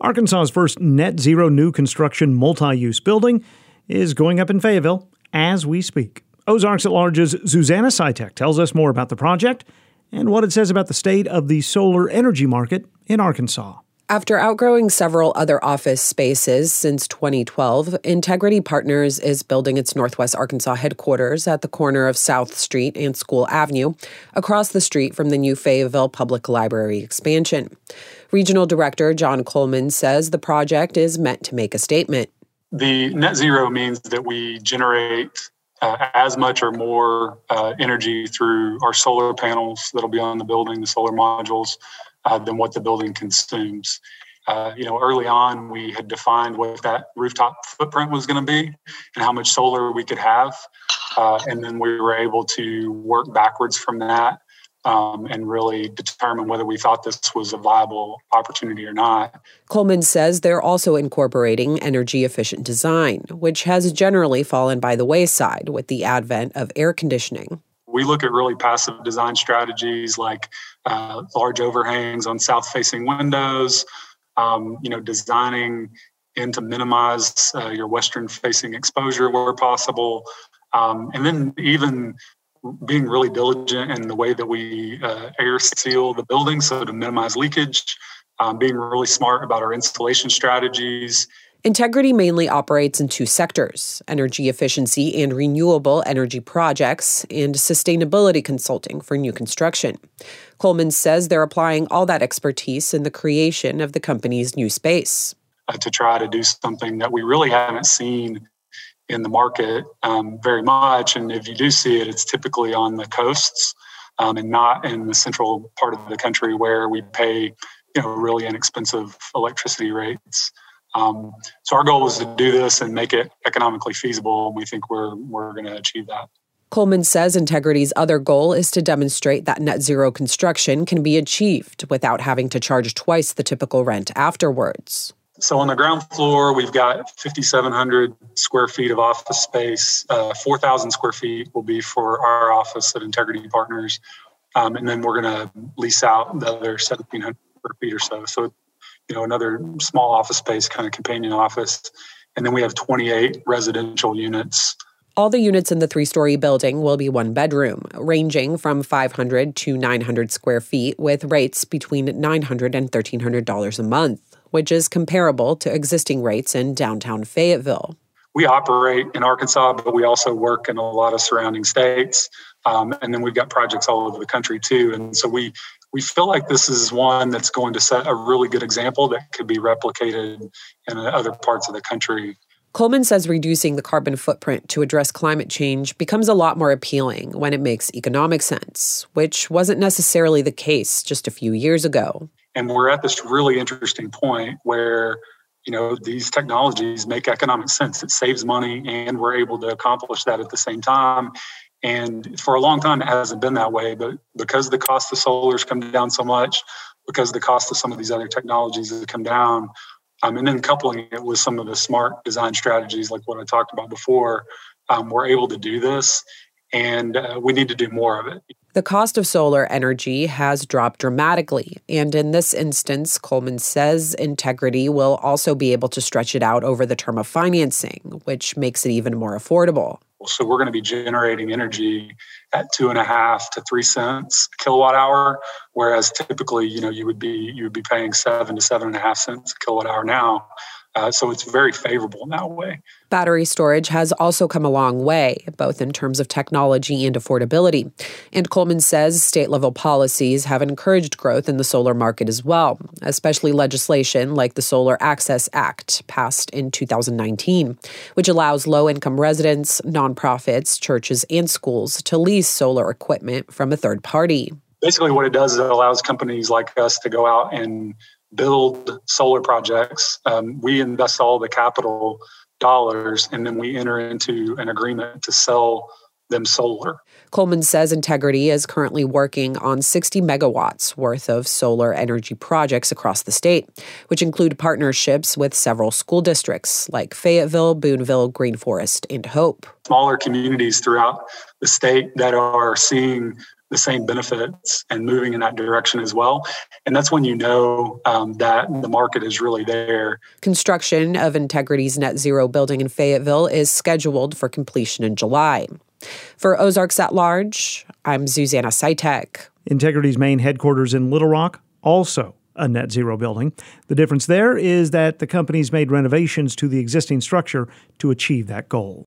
Arkansas's first net zero new construction multi-use building is going up in Fayetteville as we speak. Ozarks at Large's Susanna Sitek tells us more about the project and what it says about the state of the solar energy market in Arkansas. After outgrowing several other office spaces since 2012, Integrity Partners is building its Northwest Arkansas headquarters at the corner of South Street and School Avenue, across the street from the new Fayetteville Public Library expansion. Regional Director John Coleman says the project is meant to make a statement. The net zero means that we generate as much or more energy through our solar panels that'll be on the building, the solar modules, than what the building consumes. Early on, we had defined what that rooftop footprint was going to be and how much solar we could have. And then we were able to work backwards from that and really determine whether we thought this was a viable opportunity or not. Coleman says they're also incorporating energy-efficient design, which has generally fallen by the wayside with the advent of air conditioning. We look at really passive design strategies like large overhangs on south-facing windows, designing in to minimize your western-facing exposure where possible, and then even being really diligent in the way that we air seal the building so to minimize leakage, being really smart about our installation strategies. Integrity mainly operates in two sectors: energy efficiency and renewable energy projects, and sustainability consulting for new construction. Coleman says they're applying all that expertise in the creation of the company's new space. To try to do something that we really haven't seen in the market very much. And if you do see it, it's typically on the coasts and not in the central part of the country where we pay really inexpensive electricity rates. So our goal was to do this and make it economically feasible, and we think we're going to achieve that. Coleman says Integrity's other goal is to demonstrate that net zero construction can be achieved without having to charge twice the typical rent afterwards. So on the ground floor, we've got 5,700 square feet of office space. 4,000 square feet will be for our office at Integrity Partners. And then we're going to lease out the other 1,700 square feet or so. So another small office space, kind of companion office. And then we have 28 residential units. All the units in the 3-story building will be one bedroom, ranging from 500 to 900 square feet, with rates between $900 and $1,300 a month, which is comparable to existing rates in downtown Fayetteville. We operate in Arkansas, but we also work in a lot of surrounding states. And then we've got projects all over the country too. And so we feel like this is one that's going to set a really good example that could be replicated in other parts of the country. Coleman says reducing the carbon footprint to address climate change becomes a lot more appealing when it makes economic sense, which wasn't necessarily the case just a few years ago. And we're at this really interesting point where, these technologies make economic sense. It saves money, and we're able to accomplish that at the same time. And for a long time, it hasn't been that way. But because the cost of solar has come down so much, because the cost of some of these other technologies has come down, and then coupling it with some of the smart design strategies like what I talked about before, we're able to do this. And we need to do more of it. The cost of solar energy has dropped dramatically. And in this instance, Coleman says Integrity will also be able to stretch it out over the term of financing, which makes it even more affordable. So we're going to be generating energy at 2.5 to 3 cents a kilowatt hour, whereas typically, you would be paying 7 to 7.5 cents a kilowatt hour now. So it's very favorable in that way. Battery storage has also come a long way, both in terms of technology and affordability. And Coleman says state-level policies have encouraged growth in the solar market as well, especially legislation like the Solar Access Act, passed in 2019, which allows low-income residents, nonprofits, churches, and schools to lease solar equipment from a third party. Basically, what it does is it allows companies like us to go out and build solar projects. We invest all the capital dollars, and then we enter into an agreement to sell them solar. Coleman says Integrity is currently working on 60 megawatts worth of solar energy projects across the state, which include partnerships with several school districts like Fayetteville, Boonville, Green Forest, and Hope. Smaller communities throughout the state that are seeing the same benefits and moving in that direction as well. And that's when you know that the market is really there. Construction of Integrity's net zero building in Fayetteville is scheduled for completion in July. For Ozarks at Large, I'm Zuzanna Sitek. Integrity's main headquarters in Little Rock, also a net zero building. The difference there is that the company's made renovations to the existing structure to achieve that goal.